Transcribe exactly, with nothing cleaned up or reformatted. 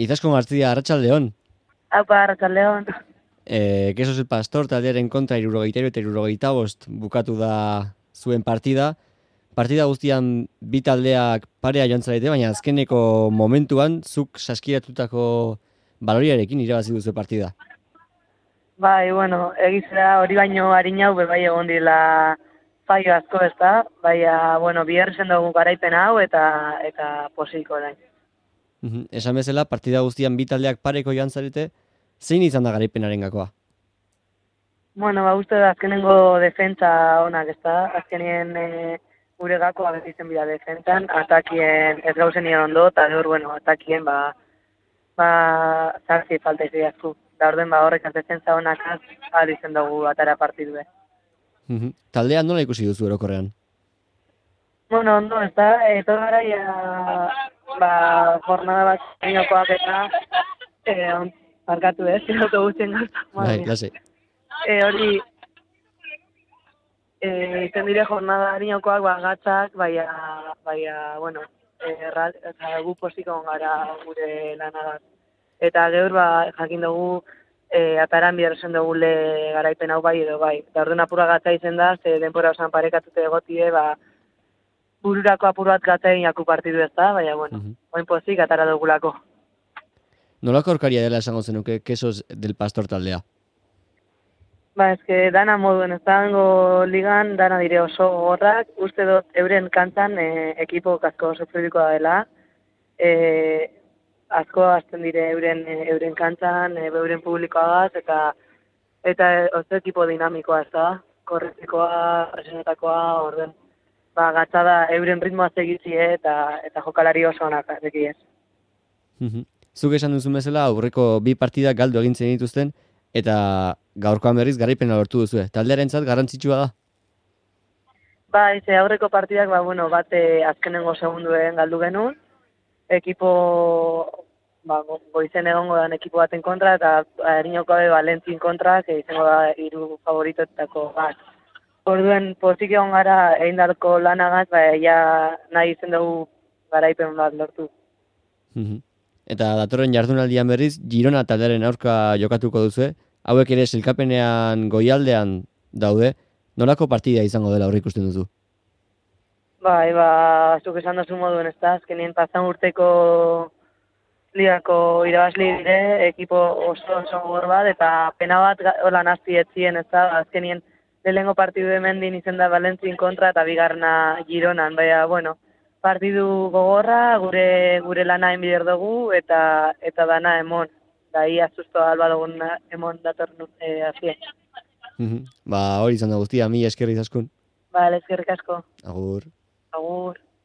Izaskun Gartzia, Arratsaldeon. Apa, Arratsaldeon. Eh, Quesos el Pastor taldearen kontra hirurogeita hiru eta hirurogeita bost bukatu da zuen partida. Partida guztian bi taldeak parea joan zarete, baina azkeneko momentuan zuk saskiratutako baloriarekin irabazi duzu partida. Bai, bueno, egizera hori baino harinau be bai egon dila faio asko, ez da? Baina, bueno, bihar zen dugu garaipen hau eta eta posiko orain. Mhm. Esan bezala, partida guztian bi taldeak pareko joan zarete, zein izan da garaipenaren gakoa? Bueno, ba, uste da azkenengo defentsa onak, ez da? Azkenien e, gure gakoa beti zen bila defentsan, atakien ez gauzenien ondo, eta gaur, bueno, atakien, ba, ba, zarzi falta izideazku. Da orden, ba, horrek az defentsa onak az, ahal izen dugu atara partidue. Mhm. Taldea nola ikusi duzu orokorrean? Bueno, ondo, ez da, eto garaia, ba, jornada bat inokoak eta, e, on, parkatu ez, autobusien gauza, madre Bai, mia. lase. E, hori, e, izen dire jornada inokoak, ba, gatzak, baina, baina, bueno, errat, eta gu posiko gara gure lanagaz. Eta geur, ba, jakin dugu, e, ataran bihar zen dugule garaipen hau bai edo bai. Eta orduan apura gatza izen da, ze denpora osan parekatute egotie, ba, bururako apur bat gatza inaku partidu ez da, baina, bueno, Mhm. oin pozik atara dugulako. Nolako aurkaria dela esango zenuke Quesos del Pastor taldea? Ba, eske dana moduen ez dago ligan, dana dire oso gogorrak, uste dut euren kantzan e, ekipo asko oso fluidikoa dela, e, asko azten dire euren e, euren kantzan, e, euren publikoagaz, eta eta oso ekipo dinamikoa ez da, korretikoa, presionetakoa, orden, ba, gatza da euren ritmoa segitzie eta eta jokalari oso onak deki ez. Mhm. Zuk esan duzun bezala, aurreko bi partidak galdu egin zen dituzten, eta gaurkoan berriz garaipena lortu duzue. Taldearentzat garrantzitsua da? Ba, ze aurreko partidak, ba, bueno, bate azkenengo segunduen galdu genuen, ekipo, ba, go- goizen egongo dan ekipo baten kontra, eta erinoko be Valentzin kontra, que izango da hiru favoritoetako bat. Orduen, pozik egon gara eindarko lanagaz, ba, ja nahi izen dugu garaipen bat lortu. Mhm. Eta datorren jardunaldian berriz, Girona taldearen aurka jokatuko duzue, hauek ere silkapenean goialdean daude, nolako partida izango dela aurreikusten duzu? Bai, ba, zuk esan duzu moduen, ez da, azkenien pasan urteko ligako irabazli dire, ekipo oso oso gogor bat, eta pena bat ga- hola nazti etzien, ez da, azkenien lehenengo partidu hemendin izen da Valentzin kontra, eta bigarna Gironan, baina, bueno, partidu gogorra, gure gure lana enbider dugu, eta eta dana emon, da ia susto alba dugun emon dator e, azie. Mhm. Ba, hori izan da guztia, mi eskerri zaskun. Ba, eskerrik asko. Agur. Agur.